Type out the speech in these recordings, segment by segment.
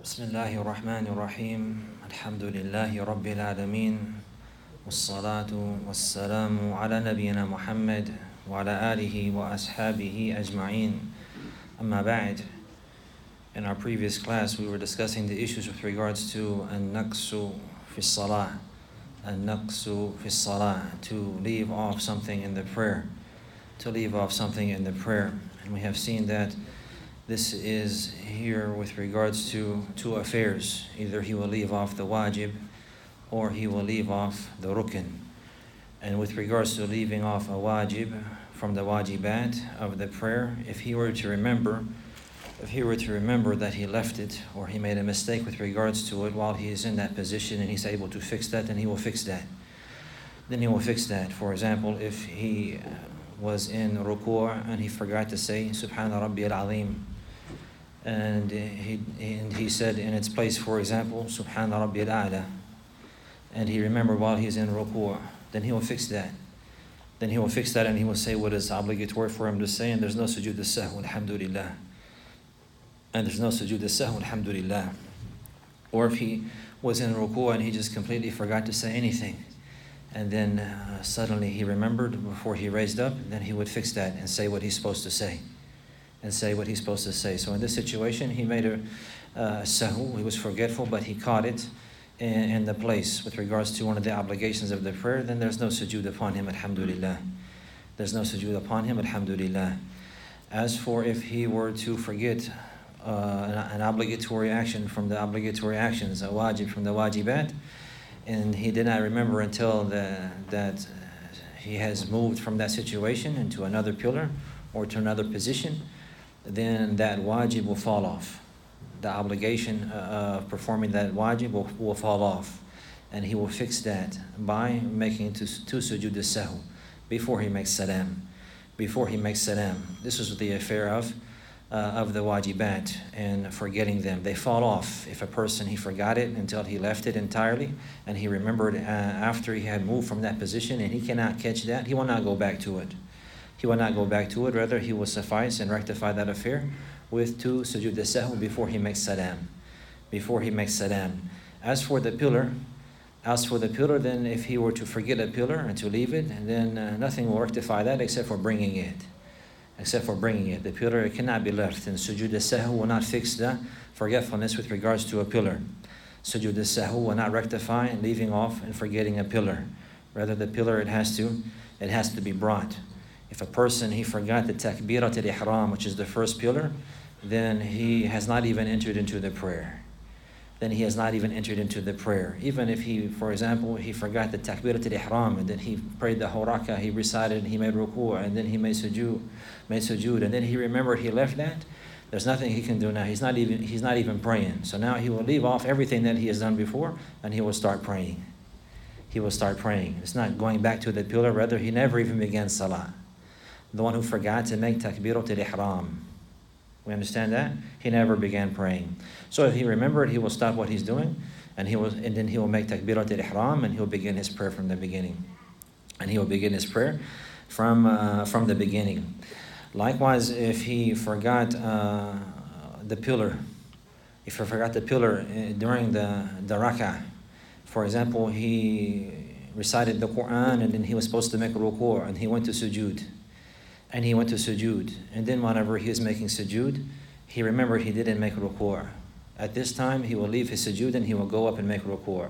بسم الله الرحمن الرحيم الحمد لله رب العالمين والصلاة والسلام على نبينا محمد وعلى آله وأصحابه أجمعين أما بعد. In our previous class we were discussing the issues with regards to an-naqsu fi salah, an-naqsu fi salah, to leave off something in the prayer, and we have seen that this is here with regards to two affairs. Either he will leave off the wajib or he will leave off the rukn. And with regards to leaving off a wajib from the wajibat of the prayer, if he were to remember that he left it or he made a mistake with regards to it while he is in that position and he's able to fix that, then he will fix that. For example, if he was in ruku' and he forgot to say Subhana Rabbi al-Azim, and he said in its place, for example, Subhana Rabbi al-A'la, and he remembered while he's in ruku', then he will fix that. And he will say what is obligatory for him to say, and there's no sujood as-sahw, alhamdulillah. Or if he was in ruku' and he just completely forgot to say anything, and then suddenly he remembered before he raised up, then he would fix that and say what he's supposed to say. So in this situation, he made a sahu, he was forgetful, but he caught it in the place with regards to one of the obligations of the prayer, then there's no sujood upon him, alhamdulillah. As for if he were to forget an obligatory action from the obligatory actions, a wajib from the wajibat, and he did not remember until that he has moved from that situation into another pillar or to another position, then that wajib will fall off. The obligation of performing that wajib will fall off, and he will fix that by making two sujood as-sahw before he makes salam. This is the affair of the wajibat and forgetting them. They fall off. If a person, he forgot it until he left it entirely, and he remembered after he had moved from that position and he cannot catch that, he will not go back to it. Rather, he will suffice and rectify that affair with two sujood as-sahw before he makes salam. As for the pillar, then if he were to forget a pillar and to leave it, and then nothing will rectify that except for bringing it. The pillar, it cannot be left, and sujood as-sahw will not fix the forgetfulness with regards to a pillar. Sujood as-sahw will not rectify leaving off and forgetting a pillar. Rather, the pillar, it has to be brought. If a person, he forgot the takbirat al-ihram, which is the first pillar, then he has not even entered into the prayer. Even if he, for example, he forgot the takbirat al-ihram, and then he prayed the whole rak'ah, he recited, he made ruku', and then he made sujood, and then he remembered he left that, there's nothing he can do now. He's not even praying. So now he will leave off everything that he has done before, and he will start praying. It's not going back to the pillar. Rather, he never even began salah. The one who forgot to make takbirat al-ihram, we understand that? He never began praying. So if he remembered, he will stop what he's doing, and then he will make takbirat al-ihram, and he will begin his prayer from the beginning. Likewise, if he forgot the pillar, during the rak'ah, for example, he recited the Quran, and then he was supposed to make ruku', and he went to sujood. And then whenever he is making sujood, he remembered he didn't make ruku'. At this time, he will leave his sujood and he will go up and make ruku'.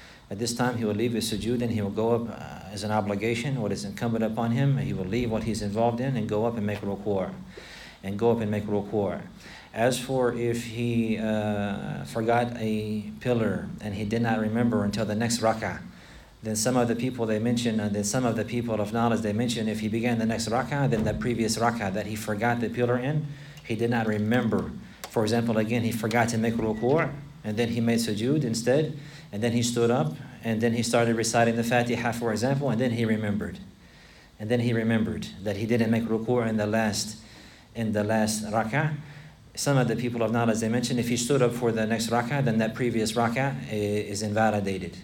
He will go up as an obligation, what is incumbent upon him. He will leave what he's involved in and go up and make ruku'. As for if he forgot a pillar and he did not remember until the next rak'ah, then some of the people of knowledge, they mention if he began the next rak'ah, then the previous rak'ah that he forgot the pillar in, he did not remember. For example, again, he forgot to make ruku', and then he made sujood instead, and then he stood up, and then he started reciting the Fatiha, for example, and then he remembered that he didn't make ruku' in the last rak'ah. Some of the people of knowledge, they mention if he stood up for the next rak'ah, then that previous rak'ah is invalidated.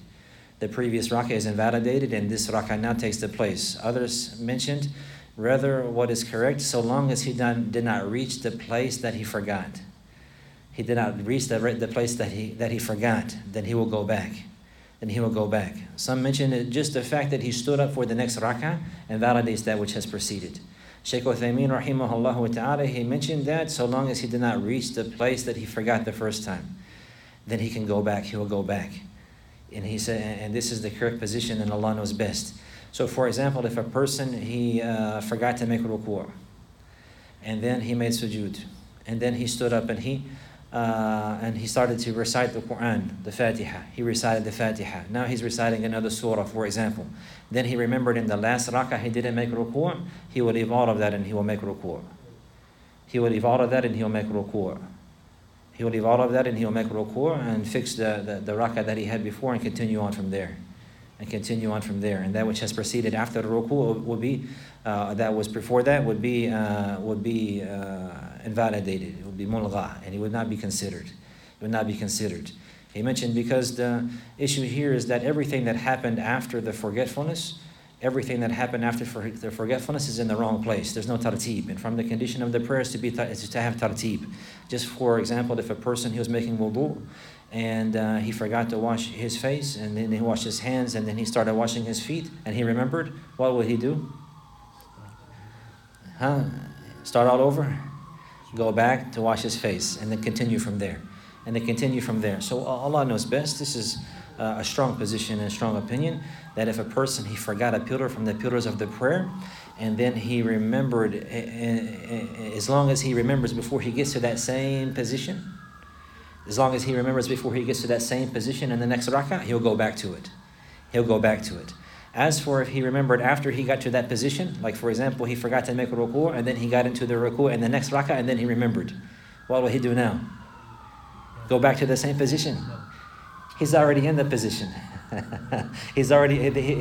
And this rak'ah now takes the place. Others mentioned, rather, what is correct, so long as he did not reach the place that he forgot. he did not reach the place that he forgot, then he will go back. Then he will go back. Some mention it, just the fact that he stood up for the next rak'ah and validates that which has preceded. Shaykh Uthaymeen rahimahullah ta'ala, he mentioned that so long as he did not reach the place that he forgot the first time, then he can go back, he will go back. And he said, and this is the correct position and Allah knows best. So for example, if a person, he forgot to make ruku', and then he made sujood, and then he stood up and he started to recite the Quran, the Fatiha. He recited the Fatiha. Now he's reciting another surah, for example. Then he remembered in the last rak'ah he didn't make ruku', he will leave all of that and he will make ruku'. He will leave all of that and he will make ruku'. He will leave all of that and he will make ruku' and fix the rak'ah that he had before and continue on from there. And continue on from there. And that which has preceded after the ruku' would be, that was before that would be invalidated. It would be mulgha, and it would not be considered. It would not be considered. He mentioned because the issue here is that everything that happened after the forgetfulness, everything that happened after the forgetfulness is in the wrong place. There's no tartib. And from the condition of the prayer is to have tartib. Just for example, if a person, he was making wudu, and he forgot to wash his face, and then he washed his hands, and then he started washing his feet, and he remembered, what would he do? Start all over? Go back to wash his face, and then continue from there. And then continue from there. So Allah knows best. This is a strong position and a strong opinion, that if a person, he forgot a pillar from the pillars of the prayer, and then he remembered, as long as he remembers before he gets to that same position, as long as he remembers before he gets to that same position in the next rak'ah, he'll go back to it. He'll go back to it. As for if he remembered after he got to that position, like for example, he forgot to make ruku' and then he got into the ruku' in the next rak'ah and then he remembered. What will he do now? Go back to the same position? He's already in the position. He's going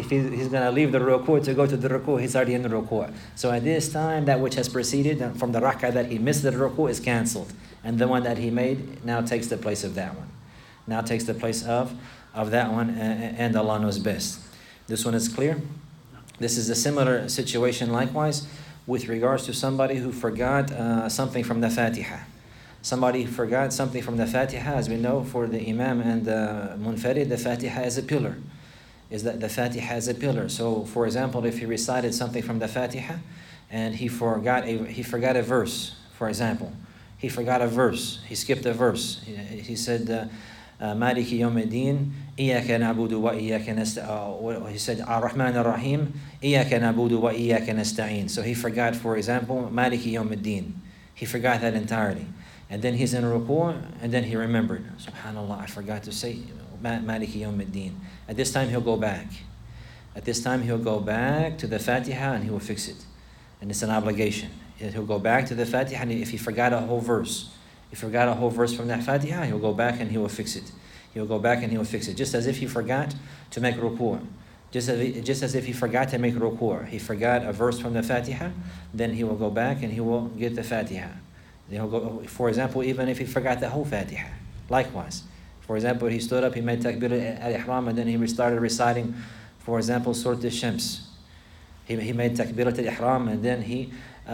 to leave the ruku' to go to the ruku', he's already in the ruku'. So at this time, that which has preceded from the rak'ah that he missed the ruku' is cancelled. And the one that he made now takes the place of that one. Now takes the place of that one, and Allah knows best. This one is clear. This is a similar situation likewise with regards to somebody who forgot something from the Fatiha. Somebody forgot something from the Fatiha. As we know, for the Imam and the Munfarid, the Fatiha is a pillar. Is that the Fatiha is a pillar. So for example, if he recited something from the Fatiha and he forgot a verse, for example, he forgot a verse, he skipped a verse. He said, Maliki Yawmiddin, Iyaka na'budu wa iyaka nasta'in. He said, Ar-Rahman Ar-Rahim, Iyaka na'budu wa iyaka nasta'in. So he forgot, for example, Maliki Yawmiddin. He forgot that entirely. And then he's in ruku', and then he remembered. SubhanAllah, I forgot to say Maliki Yawmiddin. At this time, he'll go back. At this time, he'll go back to the Fatiha and he will fix it. And it's an obligation. He'll go back to the Fatiha, and if he forgot a whole verse, from that Fatiha, he'll go back and he will fix it. He'll go back and he will fix it. Just as if he forgot to make ruku'. Just as if he forgot to make ruku'. He forgot a verse from the Fatiha, then he will go back and he will get the Fatiha. Then he'll go, for example, even if he forgot the whole Fatiha. Likewise. For example, he stood up, he made takbir al-ihram, and then he started reciting, for example, Surah al-Shams. He made takbir al-ihram, and then he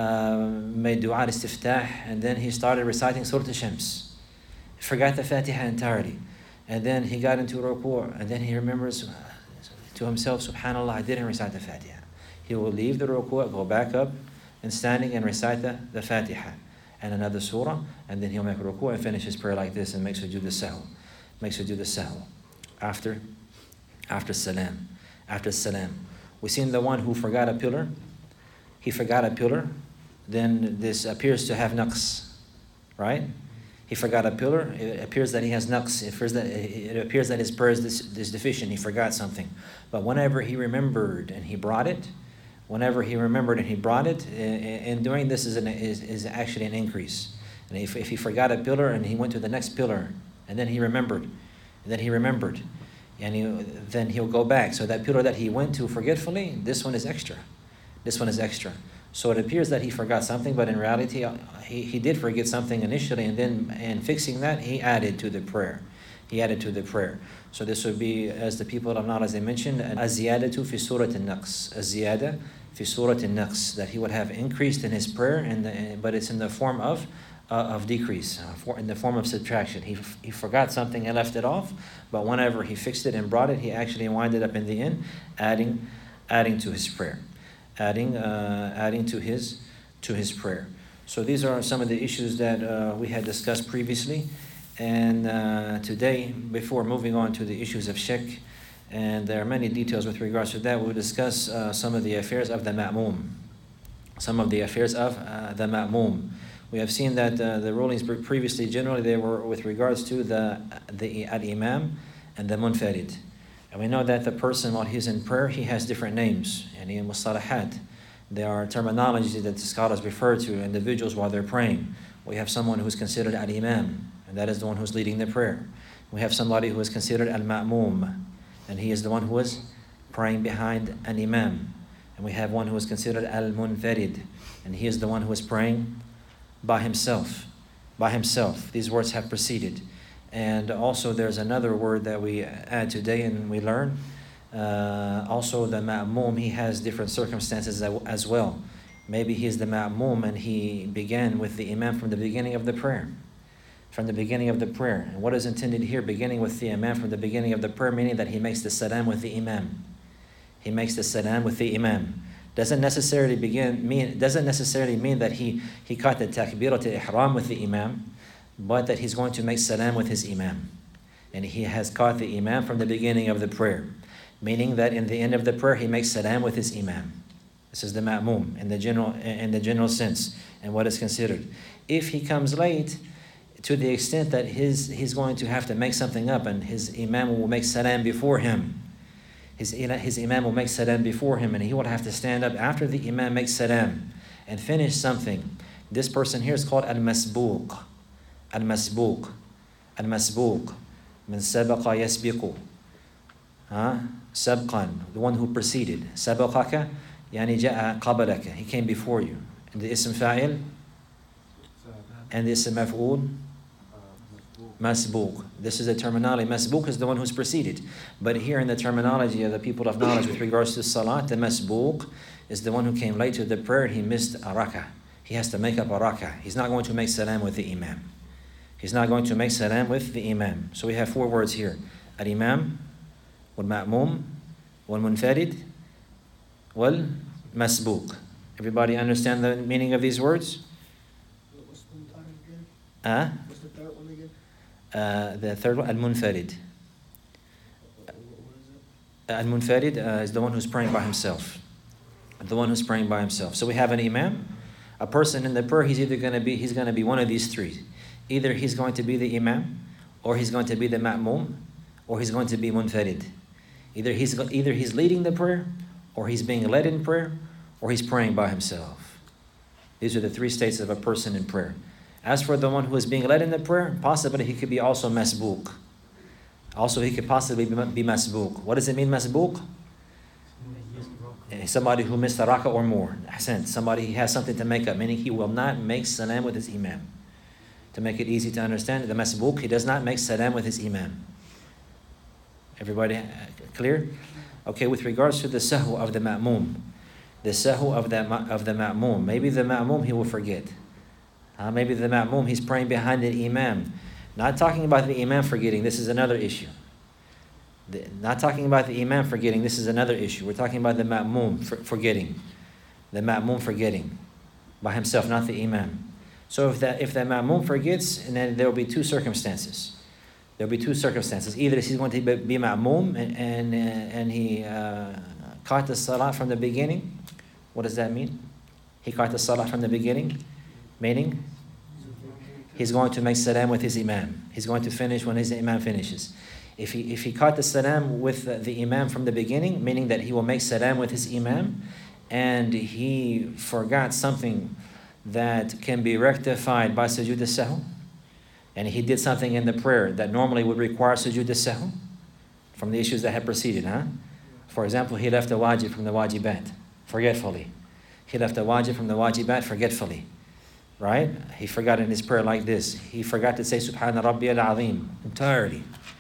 made dua al-istiftah, and then he started reciting Surah al-Shams. He forgot the Fatiha entirely. And then he got into ruku', and then he remembers to himself, SubhanAllah, I didn't recite the Fatiha. He will leave the ruku', go back up and standing and recite the Fatiha and another surah, and then he'll make ruku' and finish his prayer like this and make sujood al-sahw. Make sujood al-sahw after salam. After salam. We've seen the one who forgot a pillar. He forgot a pillar. Then this appears to have naqs, right? He forgot a pillar. It appears that he has naqs. It appears that his prayer is deficient. He forgot something. But whenever he remembered and he brought it, and doing this is actually an increase. And if he forgot a pillar and he went to the next pillar, and then he remembered, and then he'll go back. So that pillar that he went to forgetfully, this one is extra. So it appears that he forgot something, but in reality, he did forget something initially, and then in fixing that, he added to the prayer. So this would be, as the people of knowledge, they mentioned, az-ziyadatu fi surat al-naqs. Az-ziyada fi surat al-naqs, that he would have increased in his prayer, but it's in the form of of decrease, in the form of subtraction. He forgot something and left it off, but whenever he fixed it and brought it, he actually winded up in the end adding to his prayer, adding to his prayer. So these are some of the issues that we had discussed previously, and today, before moving on to the issues of shak, and there are many details with regards to that, we'll discuss some of the affairs of the ma'mum. Some of the affairs of the ma'mum. We have seen that the rulings previously, generally, they were with regards to the al-imam and the munfarid. And we know that the person, while he's in prayer, he has different names. And in mustalahat, there are terminologies that the scholars refer to individuals while they're praying. We have someone who's considered al-imam, and that is the one who's leading the prayer. We have somebody who is considered al-ma'mum, and he is the one who is praying behind an imam. And we have one who is considered al-munfarid, and he is the one who is praying by himself. By himself. These words have preceded. And also there's another word that we add today and we learn. Also the ma'mum, he has different circumstances as well. Maybe he's the ma'mum and he began with the imam from the beginning of the prayer. From the beginning of the prayer. And what is intended here, beginning with the imam from the beginning of the prayer, meaning that he makes the salam with the imam. He makes the salam with the imam. Doesn't necessarily mean that he caught the takbirat al-ihram with the imam, but that he's going to make salam with his imam. And he has caught the imam from the beginning of the prayer, meaning that in the end of the prayer he makes salam with his imam. This is the ma'mum in the general sense and what is considered. If he comes late, to the extent that he's going to have to make something up and his imam will make salam before him. His imam will make salam before him and he will have to stand up after the imam makes salam and finish something. This person here is called al-masbuq. Al-masbuq. Al-masbuq. Min sabaqa yasbiqu. Sabqan. The one who preceded. Sabaqaka. Yani ja'a qabalaka. He came before you. And the ism fa'il. And the ism maf'ul. Masbuq. This is the terminology. Masbuq is the one who's preceded. But here in the terminology of the people of knowledge with regards to salat, the masbuq is the one who came late to the prayer. He missed a rak'ah. He has to make up a rak'ah. He's not going to make salam with the imam. He's not going to make salam with the imam. So we have four words here. Al-imam, wal-ma'mum, wal-munfarid, wal-masbuq. Everybody understand the meaning of these words? What's the time again? What's the third one again? The third one, al-munfarid. What is it? Al-munfarid is the one who's praying by himself. The one who's praying by himself. So we have an imam, a person in the prayer. He's going to be one of these three. Either he's going to be the imam, or he's going to be the ma'mum, or he's going to be munfarid. Either he's leading the prayer, or he's being led in prayer, or he's praying by himself. These are the three states of a person in prayer. As for the one who is being led in the prayer, possibly he could be also masbuq. Also, he could possibly be masbuq. What does it mean, masbuq? Somebody who missed a rak'ah or more. Somebody has something to make up, meaning he will not make salam with his imam. To make it easy to understand, the masbuq, he does not make salam with his imam. Everybody clear? Okay, with regards to the sahw of the ma'mum, the sahw of the ma'mum, maybe the ma'mum he will forget. Maybe the ma'mum, he's praying behind the imam. Not talking about the imam forgetting, this is another issue. Not talking about the imam forgetting, this is another issue. We're talking about the ma'mum forgetting. The ma'mum forgetting by himself, not the imam. So if the ma'mum forgets, and then there will be two circumstances. There will be two circumstances. Either he's going to be ma'mum and he caught the salah from the beginning. What does that mean? He caught the salah from the beginning, meaning he's going to make salam with his imam. He's going to finish when his imam finishes. If he caught the salam with the imam from the beginning, meaning that he will make salam with his imam, and he forgot something that can be rectified by sujood al-sahw, and he did something in the prayer that normally would require sujood al-sahw from the issues that had preceded. For example, he left the wajib from the wajibat forgetfully. He left the wajib from the wajibat forgetfully. Right? He forgot in his prayer like this. He forgot to say Subhana Rabbi al-Azim entirely.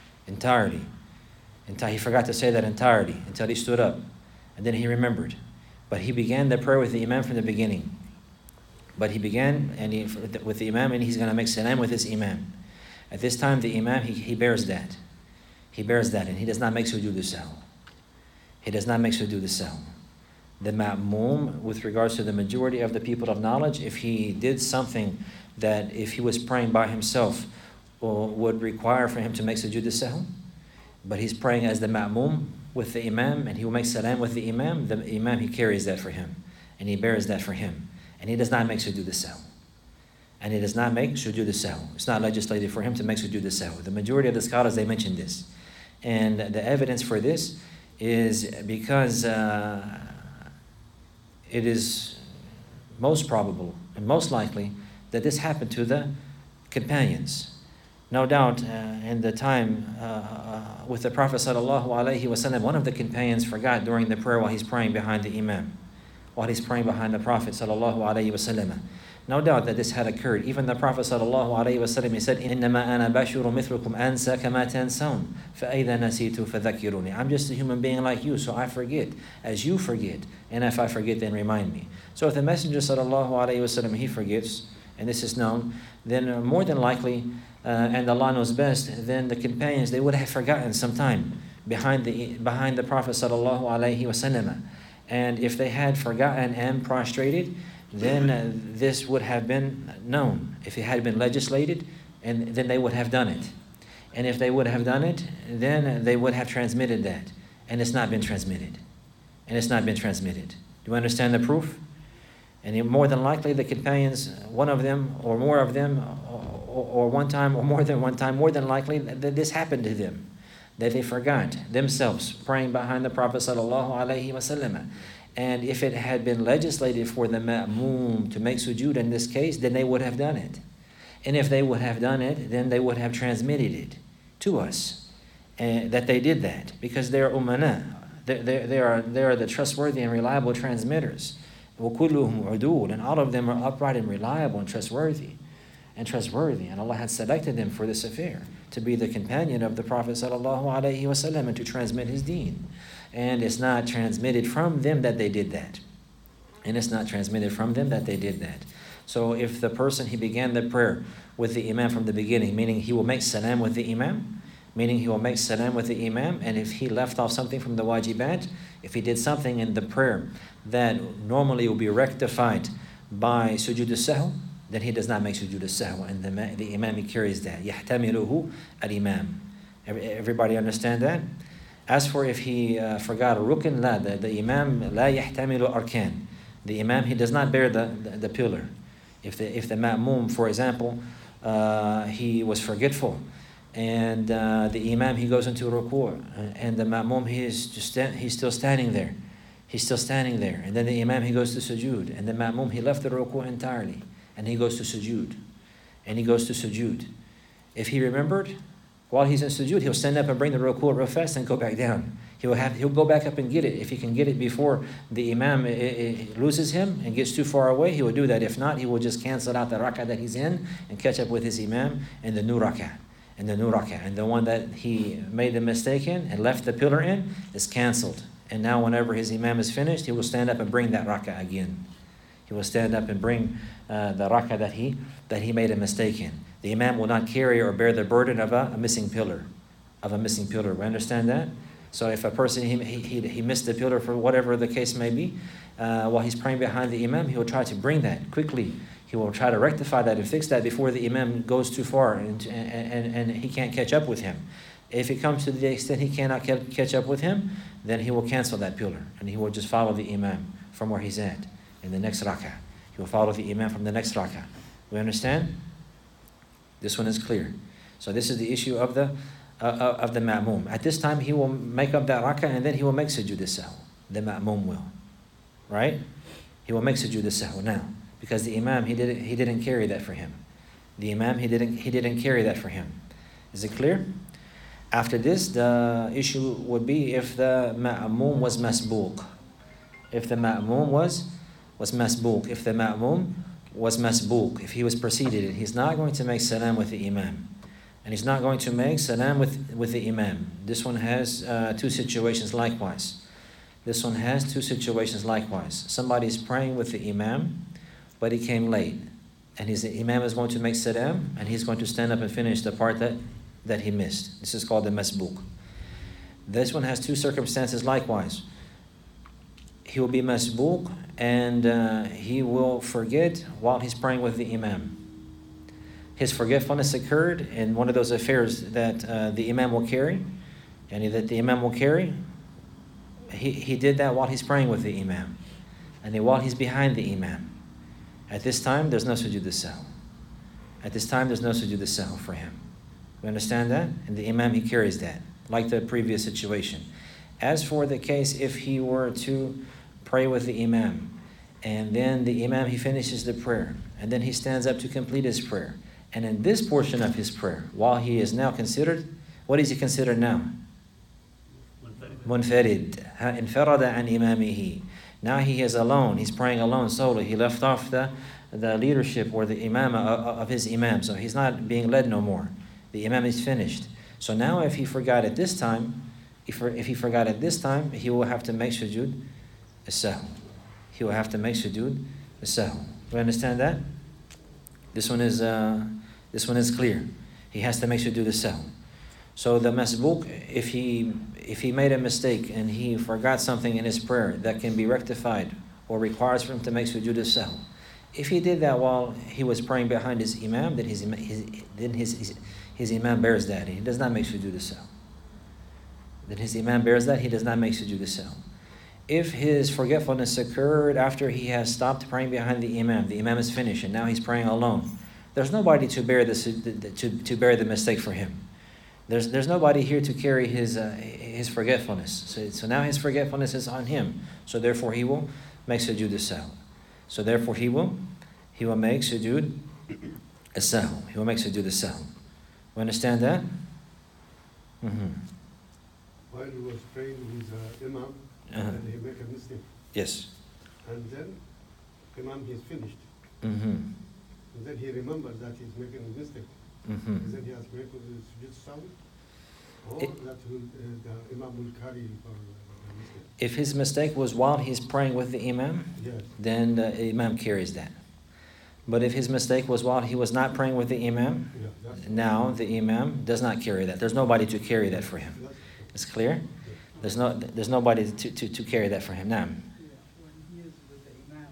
He forgot to say that entirely until he stood up. And then he remembered. But he began the prayer with the imam from the beginning. But he began with the imam, and he's going to make salam with his imam. At this time, the imam, he bears that. He bears that, and he does not make sujood al-sahw. He does not make sujood al-sahw. The ma'mum, with regards to the majority of the people of knowledge, if he did something that if he was praying by himself would require for him to make sujood al-sahw, but he's praying as the ma'mum with the imam, and he will make salam with the imam, he carries that for him, and he bears that for him. And he does not make sujood al-sahw. And he does not make sujood al-sahw. It's not legislated for him to make sujood al-sahw. The majority of the scholars, they mention this. And the evidence for this is because it is most probable and most likely that this happened to the companions. No doubt, in the time with the Prophet ﷺ, one of the companions forgot during the prayer while he's praying behind the imam, while he's praying behind the Prophet ﷺ. No doubt that this had occurred. Even the Prophet ﷺ, he said, إِنَّمَا أَنَا بَشُرٌ مِثْلُكُمْ أَنْسَى كَمَا تَنْسَوْنَ فَإِذَا نَسِيتُ فَذَكِّرُونِ. I'm just a human being like you, so I forget as you forget. And if I forget, then remind me. So if the Messenger ﷺ, he forgets, and this is known, then more than likely, and Allah knows best, then the companions, they would have forgotten sometime behind the Prophet ﷺ. And if they had forgotten and prostrated, then this would have been known. If it had been legislated, and then they would have done it. And if they would have done it, then they would have transmitted that. And it's not been transmitted. And it's not been transmitted. Do you understand the proof? And more than likely, the companions, one of them or more of them, or one time or more than one time, more than likely that this happened to them, that they forgot themselves praying behind the Prophet ﷺ. And if it had been legislated for the ma'mum to make sujood in this case, then they would have done it. And if they would have done it, then they would have transmitted it to us, that they did that, because they're umana. They are the trustworthy and reliable transmitters. وَكُلُّهُمْ عُدُولٌ, and all of them are upright and reliable and trustworthy. And Allah had selected them for this affair, to be the companion of the Prophet ﷺ and to transmit his deen. And it's not transmitted from them that they did that. And it's not transmitted from them that they did that. So if the person, he began the prayer with the imam from the beginning, meaning he will make salam with the imam, and if he left off something from the wajibat, if he did something in the prayer that normally will be rectified by sujood al-sahw, then he does not make sujood al-sahw, and the imam, he carries that. يَحْتَمِلُهُ الْإِمَامِ. Everybody understand that? As for if he forgot a rukn, the imam لَا يَحْتَمِلُ أَرْكَانِ. The imam, he does not bear the pillar. If the ma'mum, for example, he was forgetful, and the imam, he goes into ruku', and the ma'mum, he's still standing there. He's still standing there. And then the imam, he goes to sujood. And the ma'mum, he left the ruku' entirely. And he goes to sujood. If he remembered, while he's in sujood, he'll stand up and bring the ruku' real fast and go back down. He'll go back up and get it. If he can get it before the imam loses him and gets too far away, he will do that. If not, he will just cancel out the rak'ah that he's in and catch up with his imam in the new rak'ah. And the one that he made the mistake in and left the pillar in is canceled. And now whenever his imam is finished, he will stand up and bring that rak'ah again. He will stand up and bring the rak'ah that he made a mistake in. The imam will not carry or bear the burden of a missing pillar. We understand that? So if a person, he missed the pillar for whatever the case may be, while he's praying behind the imam, he will try to bring that quickly. He will try to rectify that and fix that before the imam goes too far and he can't catch up with him. If it comes to the extent he cannot catch up with him, then he will cancel that pillar and he will just follow the imam from where he's at in the next rak'ah. He will follow the imam from the next rak'ah. We understand? This one is clear. So this is the issue of the ma'mum. At this time, he will make up that rak'ah and then he will make sujood al-sahw. The ma'mum will. Right? He will make sujood al-sahw now. Because the imam, he didn't carry that for him. The imam, he didn't carry that for him. Is it clear? After this, the issue would be if the ma'mum was masbuq. If the ma'mum was masbuq. If the ma'mum was masbuq. If he was preceded, he's not going to make salam with the imam. And he's not going to make salam with the imam. This one has two situations likewise. Somebody's praying with the imam but he came late. And his imam is going to make salam, and he's going to stand up and finish the part that he missed. This is called the masbook. This one has two circumstances likewise. He will be masbook, and he will forget while he's praying with the imam. His forgetfulness occurred in one of those affairs that the imam will carry, and that the imam will carry. He did that while he's praying with the imam, and then while he's behind the imam. At this time, there's no sujood as-sahw. At this time, there's no sujood as-sahw for him. We understand that? And the imam, he carries that, like the previous situation. As for the case if he were to pray with the imam, and then the imam, he finishes the prayer, and then he stands up to complete his prayer. And in this portion of his prayer, while he is now considered, what is he considered now? Munfarid. Infarada an imamihi. Now he is alone. He's praying alone solely. He left off the leadership or the imam of his imam. So he's not being led no more. The imam is finished. So now if he forgot at this time, if he forgot at this time, he will have to make sujood as-sahw. He will have to make sujood as-sahw. We understand that? This one is clear. He has to make sujood as-sahw. So the masbook, if he made a mistake and he forgot something in his prayer that can be rectified or requires for him to make sujood as-sahw, if he did that while he was praying behind his imam, then his imam bears that. He does not make sujood as-sahw. Then his imam bears that. He does not make sujood as-sahw. If his forgetfulness occurred after he has stopped praying behind the imam is finished and now he's praying alone, there's nobody to bear the mistake for him. There's nobody here to carry his forgetfulness. So now his forgetfulness is on him. So therefore he will make sujood as-sahw. So therefore he will make sujood as-sahw. He will make sujood as-sahw. You understand that? Mm-hmm. While he was praying with imam, and he make a mistake. Yes. And then imam is finished. Mm-hmm. And then he remembers that he's making a mistake. Mm-hmm. And then he has to make sujood as-sahw, or that the imam will carry for the mistake. If his mistake was while he's praying with the imam, Yes. then the imam carries that. But if his mistake was while he was not praying with the imam, now the imam does not carry that. There's nobody to carry that for him. It's clear? There's nobody to carry that for him. Now. When he is with the imam,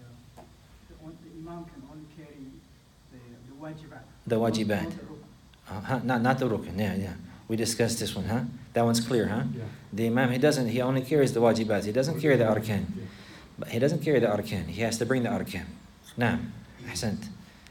and the imam can only carry the wajibat. The wajibat. Not the rukn. Yeah. We discussed this one, huh? That one's clear, huh? Yeah. The imam, he only carries the wajibat. He doesn't carry the arkan. But he doesn't carry the arkan. He has to bring the arkan. Now, ahsant.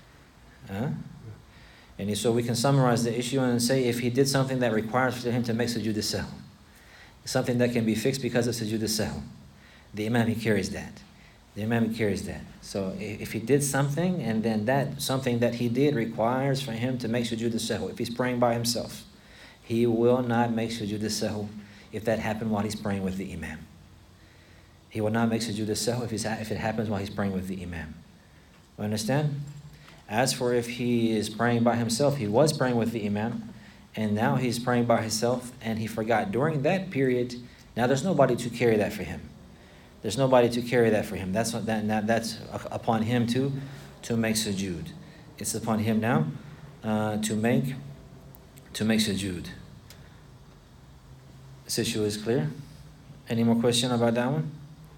And so we can summarize the issue and say if he did something that requires for him to make sujood as-sahw, something that can be fixed because of sujood as-sahw, the imam, he carries that. The imam, he carries that. So if he did something and then that something that he did requires for him to make sujood as-sahw, if he's praying by himself, he will not make sujood as-sahw if that happened while he's praying with the imam. He will not make sujood as-sahw if it happens while he's praying with the imam. You understand? As for if he is praying by himself, he was praying with the imam, and now he's praying by himself, and he forgot during that period. Now there's nobody to carry that for him. There's nobody to carry that for him. That's upon him to make sujood. It's upon him now to make sujood. This issue is clear. Any more question about that one?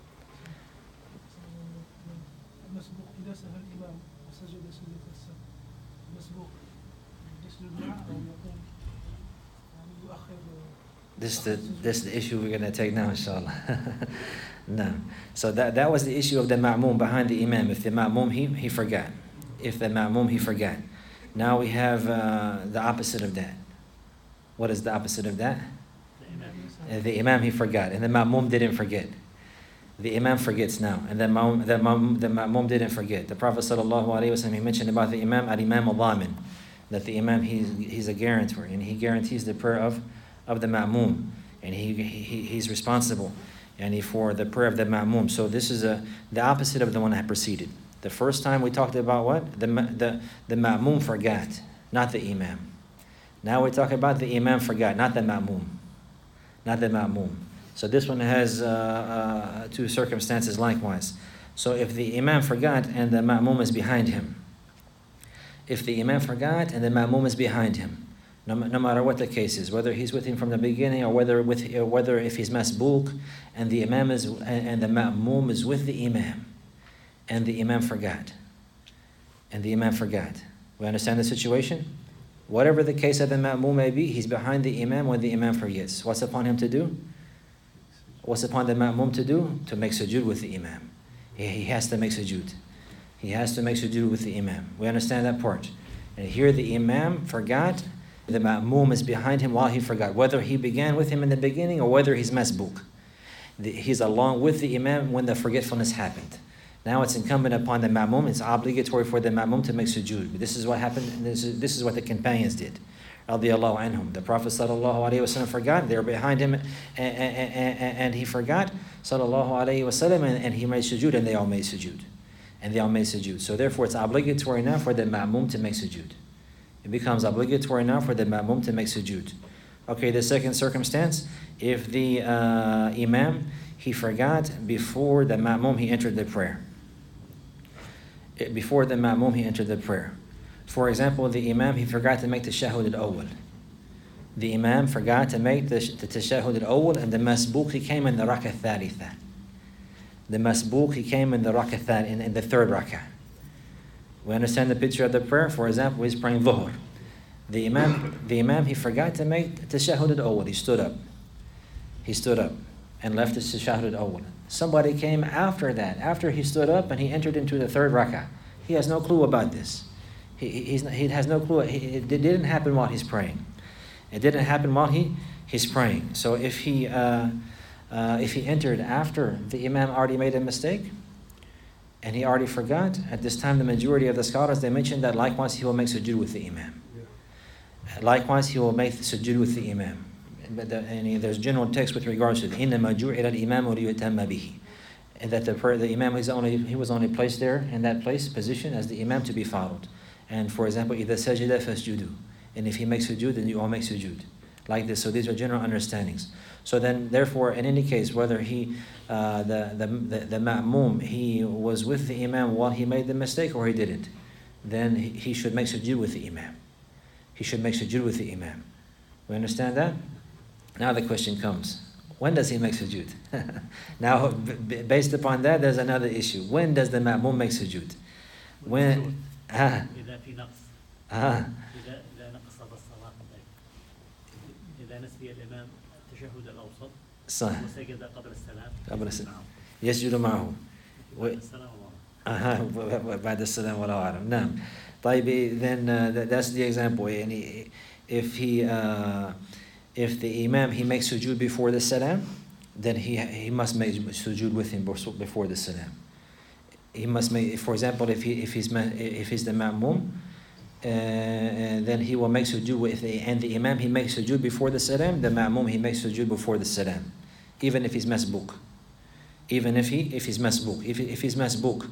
This is the issue we're going to take now, inshallah. No. So that was the issue of the ma'moom behind the imam. If the ma'moom, he forgot. If the ma'moom, he forgot. Now we have the opposite of that. What is the opposite of that? The imam, he forgot. And the ma'moom didn't forget. The imam forgets now. And the ma'moom didn't forget. The Prophet ﷺ, he mentioned about the imam, al-imam al-dhamin. That the imam, he's a guarantor. And he guarantees the prayer of the ma'moom, and he's responsible, and for the prayer of the ma'moom. So this is the opposite of the one that preceded. The first time we talked about what? The ma'moom forgot, not the imam. Now we talk about the imam forgot, not the ma'moom. Not the ma'moom. So this one has two circumstances likewise. So if the imam forgot and the ma'mum is behind him, if the imam forgot and the ma'mum is behind him, no matter what the case is, whether he's with him from the beginning or whether if he's masbuk and the imam is and the ma'mum is with the imam, and the imam forgot, we understand the situation. Whatever the case of the ma'mum may be, he's behind the imam when the imam forgets. What's upon him to do? What's upon the ma'mum to do? To make sujood with the imam. He has to make sujood. He has to make sujood with the imam. We understand that part. And here the imam forgot. The ma'mum is behind him while he forgot. Whether he began with him in the beginning or whether he's masbuk. He's along with the imam when the forgetfulness happened. Now it's incumbent upon the ma'mum. It's obligatory for the ma'mum to make sujood. This is what happened. This is what the companions did. Radiallahu anhum. The Prophet sallallahu alaihi wasallam forgot. They were behind him, and he forgot. Sallallahu alaihi wasallam, and he made sujood, and they all made sujood, So therefore, it's obligatory now for the ma'mum to make sujood. It becomes obligatory now for the ma'mum to make sujood. Okay, the second circumstance, if the imam he forgot before the ma'mum he entered the prayer. Before the ma'mum he entered the prayer. For example, the imam, he forgot to make the tashahhud al-awwal. The imam forgot to make the tashahhud al-awwal, and the masbuk, he came in the rak'ah thalitha. The masbuk, he came in the rak'ah in the third rak'ah. We understand the picture of the prayer. For example, he's praying dhuhr. The imam, he forgot to make the tashahhud al-awwal. He stood up and left the tashahhud al-awwal. Somebody came after that, after he stood up and he entered into the third rak'ah. He has no clue about this. He has no clue. It didn't happen while he's praying. It didn't happen while he's praying. So if he entered after the imam already made a mistake and he already forgot, at this time the majority of the scholars, they mentioned that likewise he will make sujood with the imam. Likewise he will make sujood with the imam. But there's general text with regards to إِنَّمَا جُعِلَ الْإِمَامُ لِيُتَمَّ بِهِ. And that the imam he was only placed there in that position as the imam to be followed. And for example, إِذَا سَجِدَ فَاسْجُدُوا. And if he makes sujood, then you all make sujood. Like this. So these are general understandings. So then, therefore, in any case, whether the ma'mum, he was with the imam while he made the mistake or he didn't, then he should make sujood with the imam. He should make sujood with the imam. We understand that? Now the question comes, when does he make sujood? Now, based upon that, there's another issue. When does the ma'mum make sujood? When? إذا في نقص. إذا نقص الصلاة. إذا نسي الإمام التشهد الأوسط. صح. وسجد قبل السلام. يسجد معه. بعد السلام والله. بعد السلام والله أعلم. نعم. طيب, then that's the example. يعني if the imam he makes sujood before the salam, then he must make sujood with him before the salam. He must make, for example, if he's the ma'mum, then he will make sujood with and the imam he makes sujood before the salam. The ma'mum he makes sujood before the salam, even if he's masbuk. Even if he's masbuk, if he's masbuk,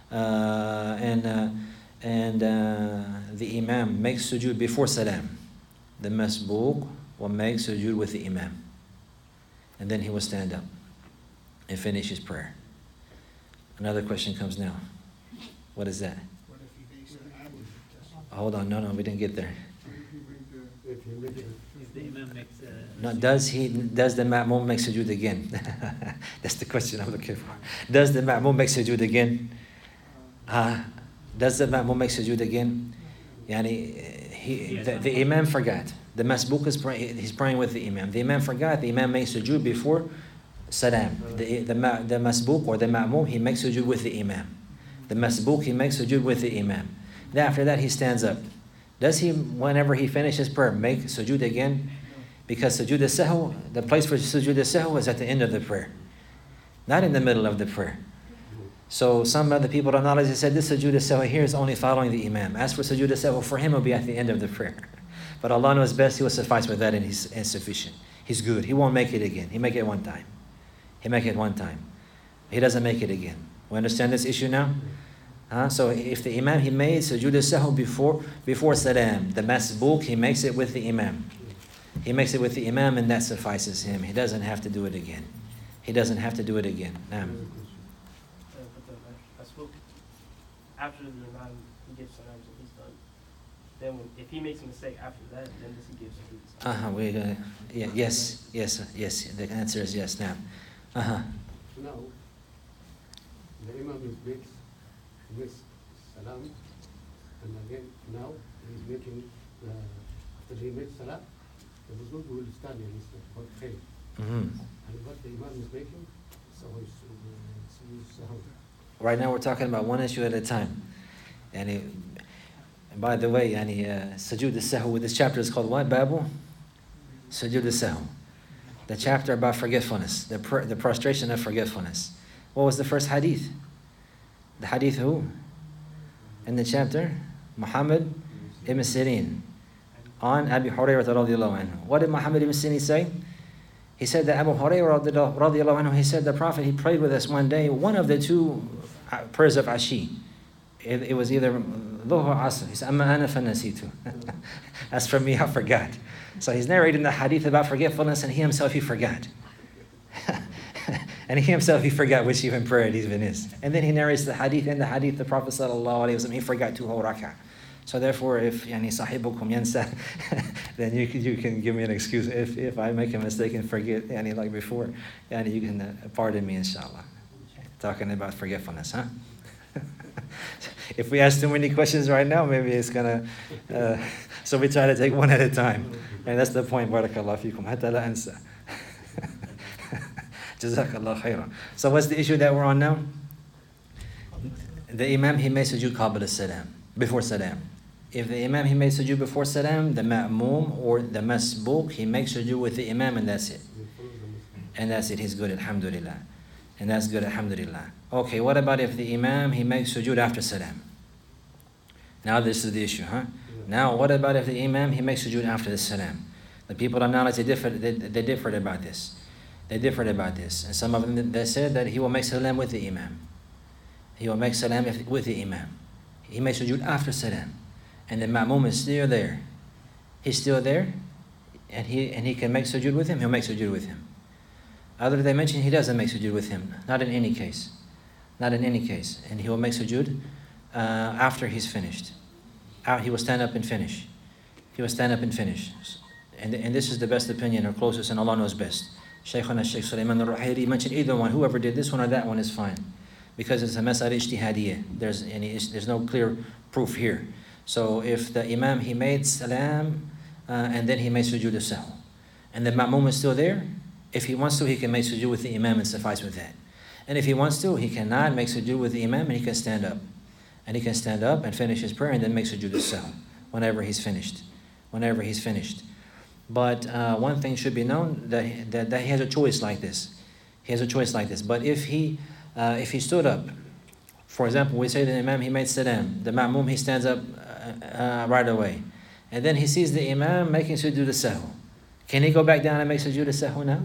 and the imam makes sujood before salam, the masbuk will make sujood with the imam, and then he will stand up and finish his prayer. Another question comes now. What is that? What if he makes an abd? Hold on, no, we didn't get there. If he makes If the imam makes No, does the ma'mum make sujood again? That's the question I'm looking for. Does the ma'mum make sujood again? Does the ma'mum make sujood again? Yani, the imam forgot. The masbuk is praying, he's praying with the imam. The imam forgot, the imam makes sujood before salam. The masbuk or the ma'mum, he makes sujood with the imam. The masbuk, he makes sujood with the imam. Then after that, he stands up. Does he, whenever he finishes prayer, make sujood again? Because sujood al-sahw, the place for sujood al-sahw is at the end of the prayer, not in the middle of the prayer. So some of the people of knowledge said this sujood al-sahw here is only following the imam. As for sujood al-sahw, for him it will be at the end of the prayer. But Allah knows best, He will suffice with that, and He's sufficient. He's good. He won't make it again. He make it one time. He doesn't make it again. We understand this issue now? So if the imam, he made sujood al-sahw before salam, the masbuk, he makes it with the imam. He makes it with the imam, and that suffices him. He doesn't have to do it again. Now. But after the imam he gives salams and he's done, then if he makes a mistake after that, then does he give sujood? Yes. The answer is yes. Now. Now, the imam makes salam, and again now he's making after he makes salam, the Muslim will stand in his prayer. And what the imam is making, so he's Right now we're talking about one issue at a time. And by the way, Sujood al-Sahw with this chapter is called what, Babu? Sujood al-Sahw. The chapter about forgetfulness, the prostration of forgetfulness. What was the first hadith? The hadith who? In the chapter? Muhammad ibn Sirin. On Abi Hurairah radiallahu anhu. What did Muhammad ibn Sirin say? He said that Abu Hurairah radiallahu anhu, he said the Prophet, he prayed with us one day, one of the two prayers of Ashi. It was either Dhuhr or Asr. He said, Amma ana fanasitu. As for me, I forgot. So he's narrating the hadith about forgetfulness, and he himself, he forgot. And he himself, he forgot which even prayer it even is. And then he narrates the hadith, and the hadith, the Prophet sallallahu alayhi wa sallam, he forgot 2 whole rak'ah. So therefore, if sahibukum yansa, then you can give me an excuse if I make a mistake and forget, like before, you can pardon me, inshallah. Talking about forgetfulness, huh? If we ask too many questions right now, maybe it's gonna. So we try to take one at a time, and that's the point. Barakallahu fikum. Hatta la ansa. Jazakallah khairan. So what's the issue that we're on now? The imam, he made sujood qabla as-salam, before salam. If the imam, he made sujood before salam, the ma'moom or the masbuq, he makes sujood with the imam, and that's it. And that's it. He's good, alhamdulillah. And that's good, alhamdulillah. Okay, what about if the imam, he makes sujood after salam? Now this is the issue, huh? Now what about if the imam, he makes sujood after the salam? The people of knowledge, they differed about this. They differed about this. And some of them, they said that he will make salam with the imam. He will make salam with the imam. He makes sujood after salam. And the ma'moom is still there. He's still there, and he can make sujood with him. He'll make sujood with him. Other they mention he doesn't make sujood with him. Not in any case. Not in any case. And he will make sujood after he's finished. He will stand up and finish. He will stand up and finish. And this is the best opinion or closest, and Allah knows best. Shaykhuna Shaykh Sulaiman al-Ruhairi mentioned either one. Whoever did this one or that one is fine. Because it's a mas'ala ijtihadiyya. There's no clear proof here. So if the imam, he made salam, and then he made sujood al-sahw, and the ma'moom is still there, if he wants to, he can make sujood with the imam and suffice with that. And if he wants to, he cannot make sujood with the imam, and he can stand up. And he can stand up and finish his prayer and then make sujood al-sahw whenever he's finished. Whenever he's finished. But one thing should be known, that he has a choice like this. He has a choice like this. But if he stood up, for example, we say the imam, he made salam. The ma'moom, he stands up right away. And then he sees the imam making sujood al-sahw. Can he go back down and make sujood al-sahw now?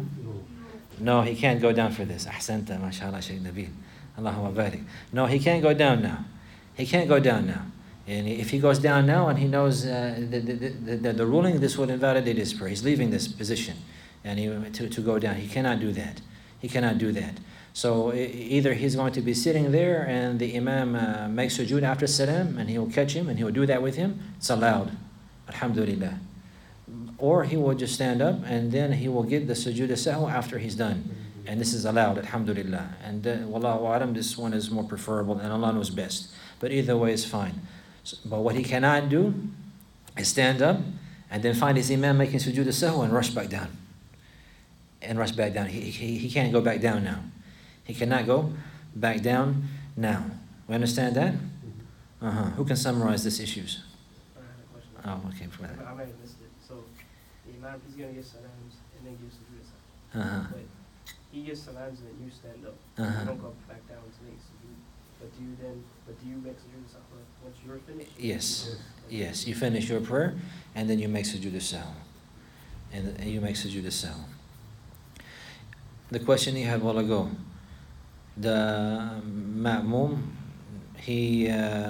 No, he can't go down for this. Ahsanta, mashallah, Shaykh Nabil. Allahumma barik. No, he can't go down now. He can't go down now. And if he goes down now and he knows the ruling, this will invalidate his prayer. He's leaving this position and to go down. He cannot do that. He cannot do that. So either he's going to be sitting there and the imam makes sujood after salam and he will catch him and he will do that with him. It's allowed. Alhamdulillah. Or he will just stand up and then he will get the sujood al-sahw after he's done. And this is allowed, alhamdulillah. And wallahu a'lam, this one is more preferable and Allah knows best. But either way is fine. But what he cannot do is stand up and then find his imam making sujood al-sahw and rush back down. And rush back down. He can't go back down now. He cannot go back down now. We understand that? Who can summarize these issues? I have a question. Oh, okay. For that. I might have missed it. So the imam, he's going to give salams and then give sujood al-sahw. But he gives salams and then you stand up. You don't go back down to make sujood. But do you make sujood al-sahw once you're finished? Yes. You finish your prayer and then you make sujood al-sahw. And you make sujood al-sahw. The question you had a while ago. The ma'moom, he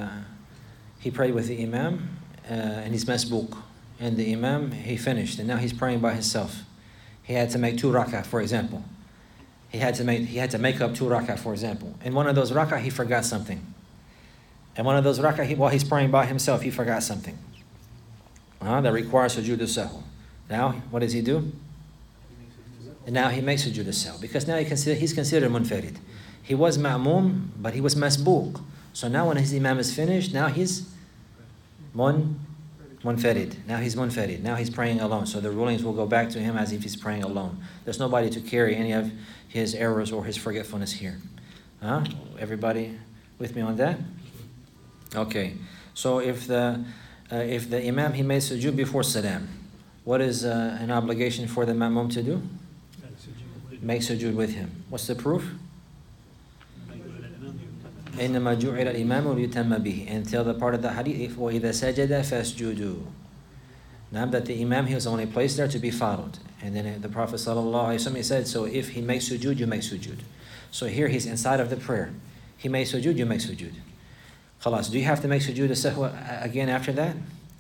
prayed with the imam and he's masbuq. And the imam, he finished and now he's praying by himself. He had to make 2 rak'ah, for example. He had to make up 2 rak'ah, for example. In one of those rak'ah, he forgot something. And one of those rak'ah, while he's praying by himself, he forgot something. That requires sujood al-sahw. Now, what does he do? And now he makes sujood al-sahw. Because now he's considered munfarid. He was ma'mum, but he was masbuq. So now when his imam is finished, now he's munfarid. Now he's munfarid. Now he's praying alone. So the rulings will go back to him as if he's praying alone. There's nobody to carry any of his errors or his forgetfulness here. Everybody with me on that? Okay. So if the imam, he made sujood before salam, what is an obligation for the ma'mum to do? Make sujood with him. What's the proof? إنما جعل الإمام ليتم به, until the part of the hadith, وإذا سجد فاسجدوا. Now that the imam, he was only placed there to be followed. And then the Prophet ﷺ, he said, so if he makes sujood, you make sujood. So here he's inside of the prayer. He made sujood, you make sujood. Khalas, do you have to make sujood as-sahwa again after that?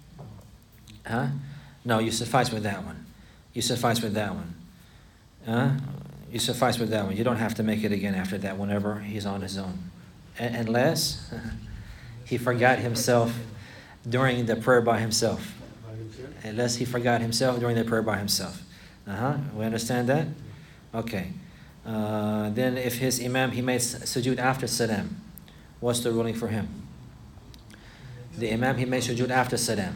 No, you suffice with that one. You suffice with that one. You suffice with that one. You don't have to make it again after that whenever he's on his own. Unless he forgot himself during the prayer by himself. Unless he forgot himself during the prayer by himself. We understand that? Okay. Then if his imam, he made sujood after salam, what's the ruling for him? The imam, he made sujood after salam.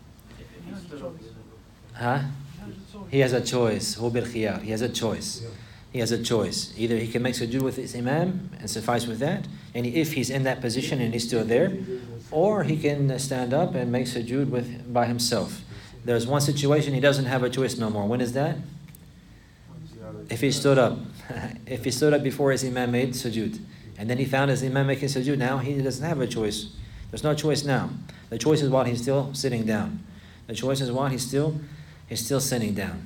He has a choice. Hu bil khiyar. He has a choice. He has a choice. Either he can make sujood with his imam and suffice with that, and if he's in that position and he's still there, or he can stand up and make sujood by himself. There's one situation he doesn't have a choice no more. When is that? If he stood up. If he stood up before his imam made sujood, and then he found his imam making sujood, now he doesn't have a choice. There's no choice now. The choice is while he's still sitting down. The choice is while he's still sitting down.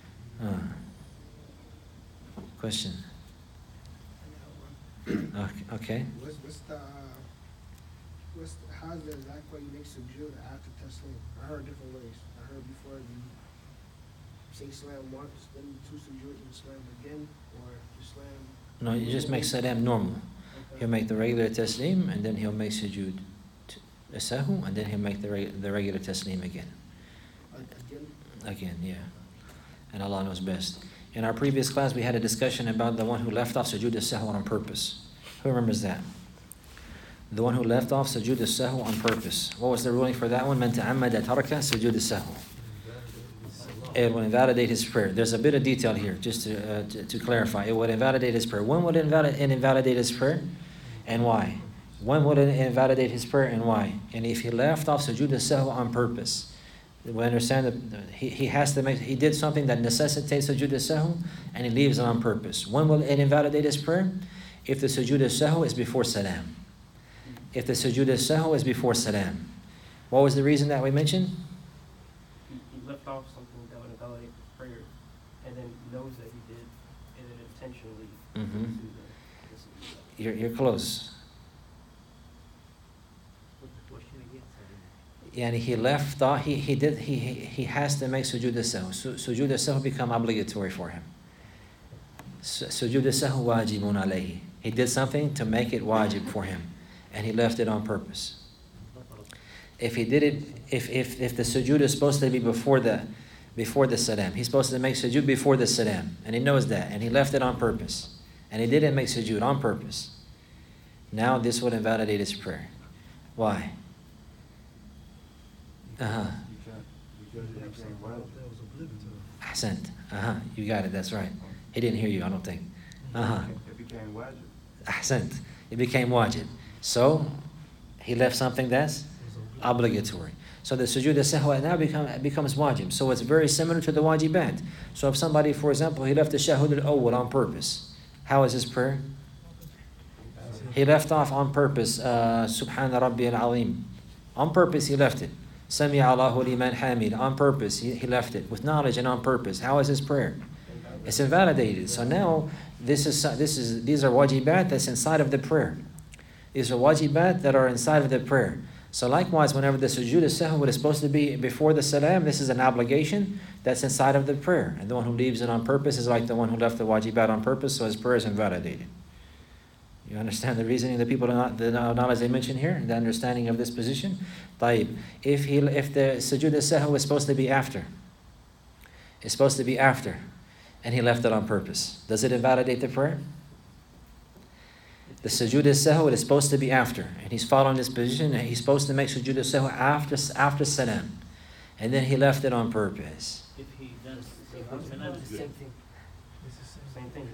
Question. Okay. How's the exact way you make sujood after taslim? I heard different ways. I heard before you say slam once, then two sujood and slam again, or you slam. No, you just make salam normal. Okay. He'll make the regular taslim, and then he'll make sujood as-sahw, and then he'll make the regular taslim again. Again, yeah. And Allah knows best. In our previous class, we had a discussion about the one who left off sujood as-sahw on purpose. Who remembers that? The one who left off sujood as-sahw on purpose. What was the ruling for that one? Man ta'ammada taraka sujood as-sahw. It would invalidate his prayer. There's a bit of detail here, just to clarify. It would invalidate his prayer. When would it invalidate his prayer? And why? When would it invalidate his prayer and why? And if he left off sujood as-sahw on purpose, we understand that he did something that necessitates sujood as-sahw, and he leaves it on purpose. When will it invalidate his prayer? If the sujood as-sahw is before salam. If the sujood as-sahw is before salam. What was the reason that we mentioned? He left off something that would invalidate prayer, and then knows that he did, and then intentionally do the You're close. And he left off. He has to make sujood as-sahw. Sujood as-sahw become obligatory for him. Sujood as-sahw wajibun alayhi. He did something to make it wajib for him, and he left it on purpose. If he did it, if the sujood is supposed to be before the salam, he's supposed to make sujood before the salam, and he knows that, and he left it on purpose, and he didn't make sujood on purpose. Now this would invalidate his prayer. Why? Ahsant. You got it. That's right. He didn't hear you, I don't think. It became wajib. Ahsant. It became wajib. So he left something that's obligatory. So the sujood as-sahwa now becomes wajib. So it's very similar to the wajibat. So if somebody, for example, he left the shahud al-awwal on purpose, how is his prayer? He left off on purpose. Subhana Rabbi al-Azim. On purpose he left it. Sami Allahu liman hamid. On purpose he left it with knowledge and on purpose. How is his prayer? It's invalidated. So now these are wajibat that's inside of the prayer. These are wajibat that are inside of the prayer. So likewise, whenever the sujood as-sahw is supposed to be before the salam, this is an obligation that's inside of the prayer. And the one who leaves it on purpose is like the one who left the wajibat on purpose, so his prayer is invalidated. You understand the reasoning the people, the knowledge they mention here, the understanding of this position? طيب, if the sujood al-sahw is supposed to be after, it's supposed to be after, and he left it on purpose, does it invalidate the prayer? The sujood al-sahw is supposed to be after, and he's following this position, and he's supposed to make sujood al-sahw after salam, and then he left it on purpose. If he does, Same thing. Same thing.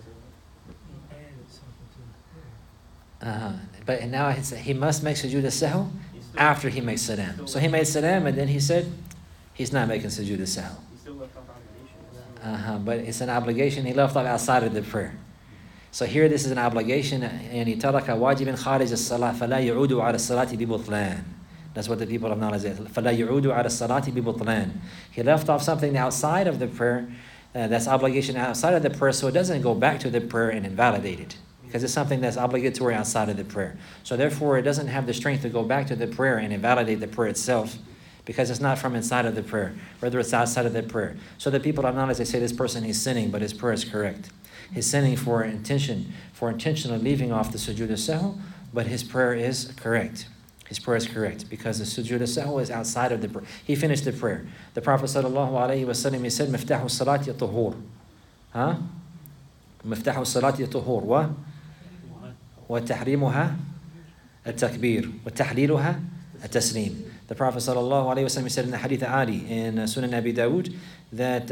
But now he must make sujood al-sahw after he makes salam. So he made salam, and then he said he's not making sujood al-sahw. He still left off obligation. But it's an obligation he left off outside of the prayer. So here this is an obligation, يعني ترك واجبا خارج الصلاة فلا يعود على الصلاة ببطلان. That's what the people of knowledge say. فلا يعود على الصلاة ببطلان. He left off something outside of the prayer, that's obligation outside of the prayer, so it doesn't go back to the prayer and invalidate it. Because it's something that's obligatory outside of the prayer. So therefore it doesn't have the strength to go back to the prayer and invalidate the prayer itself, because it's not from inside of the prayer, whether it's outside of the prayer. So the people of knowledge, they say this person is sinning, but his prayer is correct. He's sinning for intentionally leaving off the sujood al-sahw, but his prayer is correct. His prayer is correct because the sujood al-sahw is outside of the prayer. He finished the prayer. The Prophet sallallahu alaihi wasallam, he said, "Miftahu salati tuhur." Huh? Miftahu salati tuhur. وتحريمها التكبير وتحليلها التسليم. The Prophet sallallahu alaihi wasallam said in the hadith Ali in Sunan Abi Dawud that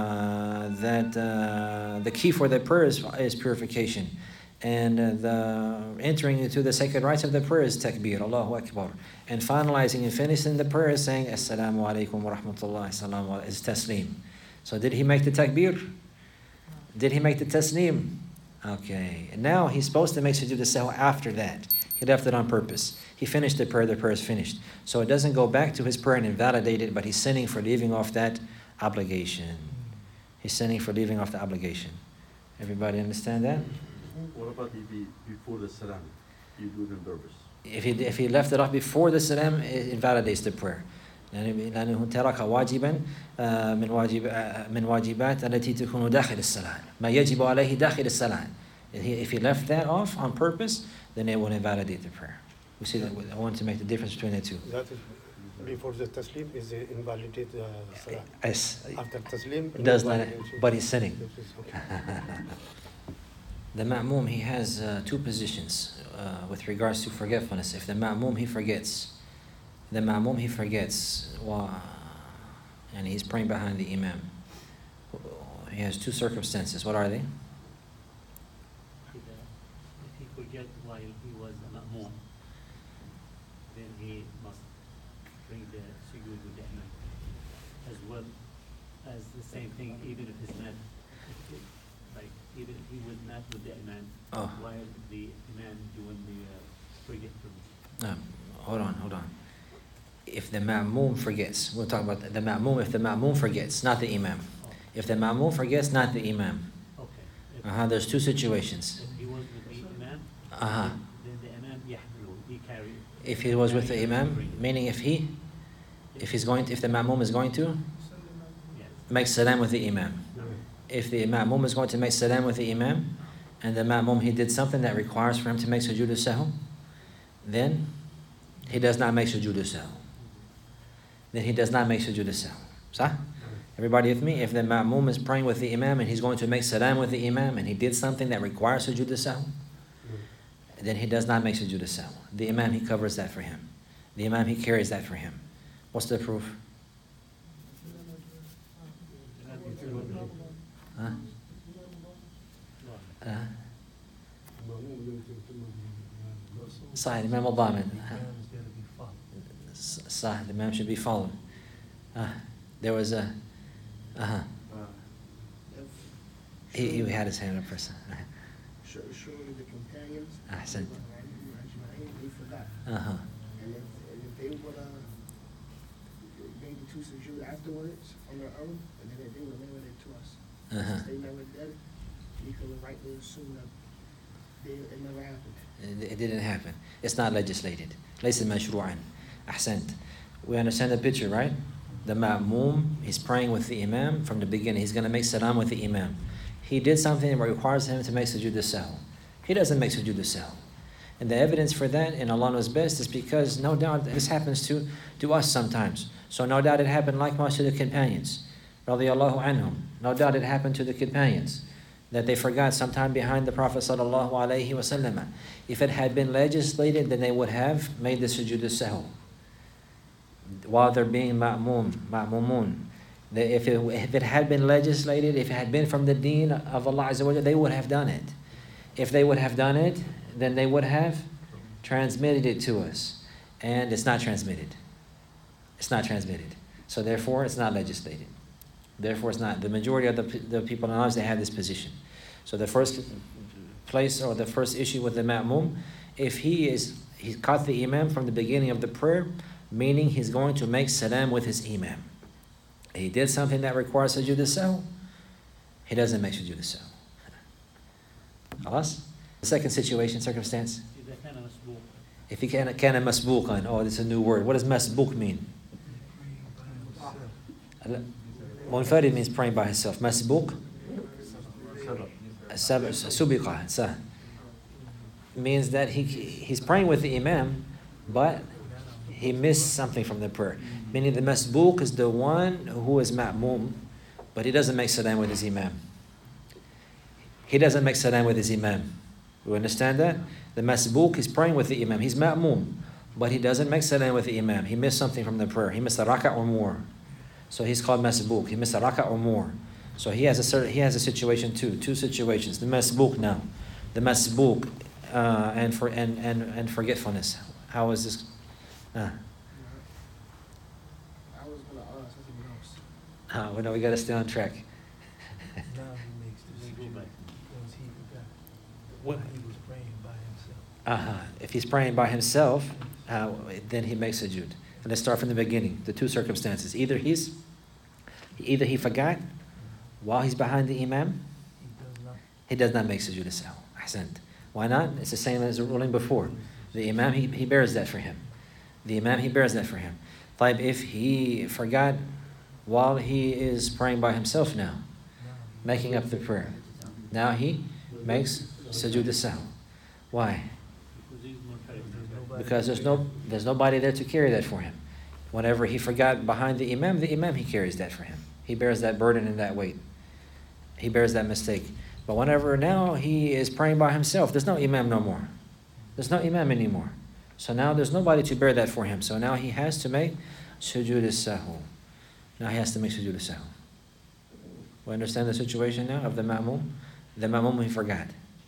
the key for the prayer is purification, and the entering into the sacred rites of the prayer is takbir, Allahu Akbar, and finalizing and finishing the prayer is saying Assalamu alaikum wa rahmatullahi assalamu alaikum is taslim. So did he make the takbir? Did he make the taslim? Okay, and now he's supposed to make sujood al-sahw after that. He left it on purpose. He finished the prayer is finished. So it doesn't go back to his prayer and invalidate it, but he's sinning for leaving off that obligation. He's sinning for leaving off the obligation. Everybody understand that? What about before the salam? You do it on purpose. If he left it off before the salam, it invalidates the prayer. لأنه ترك واجبا من واجبات التي تكون داخل الصلاة ما يجب عليه داخل الصلاة. If he left that off on purpose, then it will invalidate the prayer. We see that. I want to make the difference between the two. That is before the taslim is invalidate salah. Yes. After taslim, It does not, but he's sinning. Okay. The ma'mum, he has two positions with regards to forgetfulness. If the ma'mum he forgets, and he's praying behind the imam, he has two circumstances. What are they? If he forget while he was a ma'mum, then he must bring the sujood with the imam, as well as the same thing, even if it's not, even if he was not with the imam, while the imam doing the forgetfulness. Hold on. If the ma'mum forgets, we'll talk about the ma'mum. If the ma'mum forgets, not the imam. If the ma'mum forgets, not the imam. Okay. There's two situations. If he was with the imam, then the imam yahmilu, he carry. If he was with the imam, meaning if the ma'mum is going to Yes. make salam with the imam. If the ma'mum is going to make salam with the imam, and the ma'mum he did something that requires for him to make sujood al-sahw, then he does not make sujood al-sahw. Sah? Everybody with me? If the ma'mum is praying with the imam and he's going to make salam with the imam and he did something that requires sujood al-sahw, then he does not make sujood al-sahw. The imam, he covers that for him. The imam, he carries that for him. What's the proof? Huh? Sahih, Imam al-Damin. Sahih, the imam should be followed. There was a... He had his hand up first. Surely the companions, Ahsan. they forgot. Uh-huh. And if they would maybe two sujood afterwards on their own, and then they would remember it to us. Since they never did it, we could rightly assume that it never happened. It didn't happen. It's not legislated. ليس مشروعا. أحسنت. We understand the picture, right? The ma'mum, he's praying with the imam from the beginning. He's going to make salam with the imam. He did something that requires him to make sujood al-sahw. He doesn't make sujood al-sahw. And the evidence for that, and Allah knows best, is because no doubt this happens to us sometimes. So no doubt it happened likewise to the companions. Radiallahu anhum. No doubt it happened to the companions, that they forgot sometime behind the Prophet sallallahu alaihi wasallam. If it had been legislated, then they would have made the sujood as-sahw while they're being ma'mumun. If it had been legislated, if it had been from the deen of Allah Azza wa Jalla, they would have done it. If they would have done it, then they would have transmitted it to us. And it's not transmitted. It's not transmitted. So therefore, it's not legislated. Therefore, it's not. The majority of the people in knowledge, they have this position. So the first place or the first issue with the ma'mum, if he caught the imam from the beginning of the prayer, meaning he's going to make salam with his imam. He did something that requires sujood as-sahw, he doesn't make sujood as-sahw. Khalas? The second circumstance, if he kana masbuqan, oh, this is a new word. What does masbuq mean? Munfarid means praying by himself. Masbuq, subiqa, means that he's praying with the imam, but he missed something from the prayer. Meaning the masbuq is the one who is ma'mum, but he doesn't make salam with his imam. He doesn't make salam with his imam. You understand that? The masbuq is praying with the imam. He's ma'mum, but he doesn't make salam with the imam. He missed something from the prayer. He missed a rak'ah or more. So he's called masbuq. He missed a rak'ah or more. So he has a situation too. Two situations. The masbuq now. The masbuq and forgetfulness. How is this? I was gonna ask something else. We know we got to stay on track. Now he makes the sujood because he forgot what he was praying by himself. If he's praying by himself, then he makes sujood. And let's start from the beginning. The two circumstances: either he forgot while he's behind the imam, he does not make sujood as-sahw. Ahsant. Why not? It's the same as the ruling before. The imam he bears that for him. The imam he bears that for him. Like if he forgot while he is praying by himself now, making up the prayer, now he makes sujood as-sahw. Why? Because there's nobody there to carry that for him. Whenever he forgot behind the imam he carries that for him. He bears that burden and that weight. He bears that mistake. But whenever now he is praying by himself, there's no imam no more. There's no imam anymore. So now there's nobody to bear that for him. So now he has to make sujood as-sahw. Now he has to make sujood as-sahw. We understand the situation now of the ma'mum? The ma'mum, he forgot.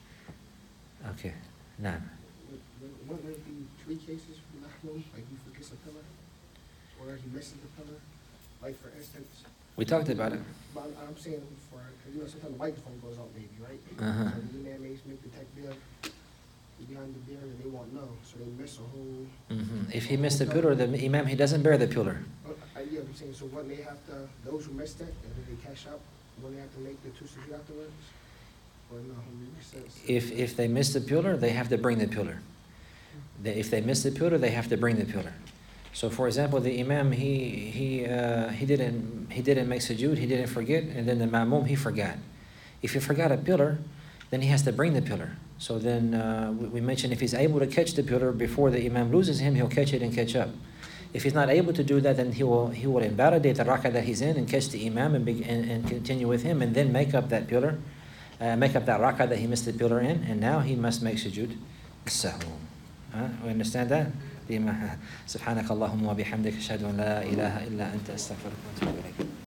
Okay. Now. Wouldn't there be three cases for ma'mum? Like he forgets a pillar, or he misses the pillar? Like for instance, We talked about it. but I'm saying for, sometimes the microphone goes out maybe, right? Uh-huh. So the imam may make the takbir behind the beer and they won't know, so they miss a whole. If he missed the pillar, the imam, he doesn't bear the pillar. Yeah, I'm saying, so when they have to, those who missed it, and then they cash out, when they have to make the two sujood afterwards? Or no, If they miss the pillar, they have to bring the pillar. If they miss the pillar, they have to bring the pillar. So, for example, the imam he didn't make sujood, he didn't forget, and then the ma'mum he forgot. If he forgot a pillar, then he has to bring the pillar. So then we mentioned if he's able to catch the pillar before the imam loses him, he'll catch it and catch up. If he's not able to do that, then he will invalidate the rak'ah that he's in and catch the imam and continue with him, and then make up that pillar, make up that rak'ah that he missed the pillar in, and now he must make sujood as-sahw. We understand that? سبحانك اللهم وبحمدك أشهد أن لا إله إلا أنت أستغفرك وأتوب إليك.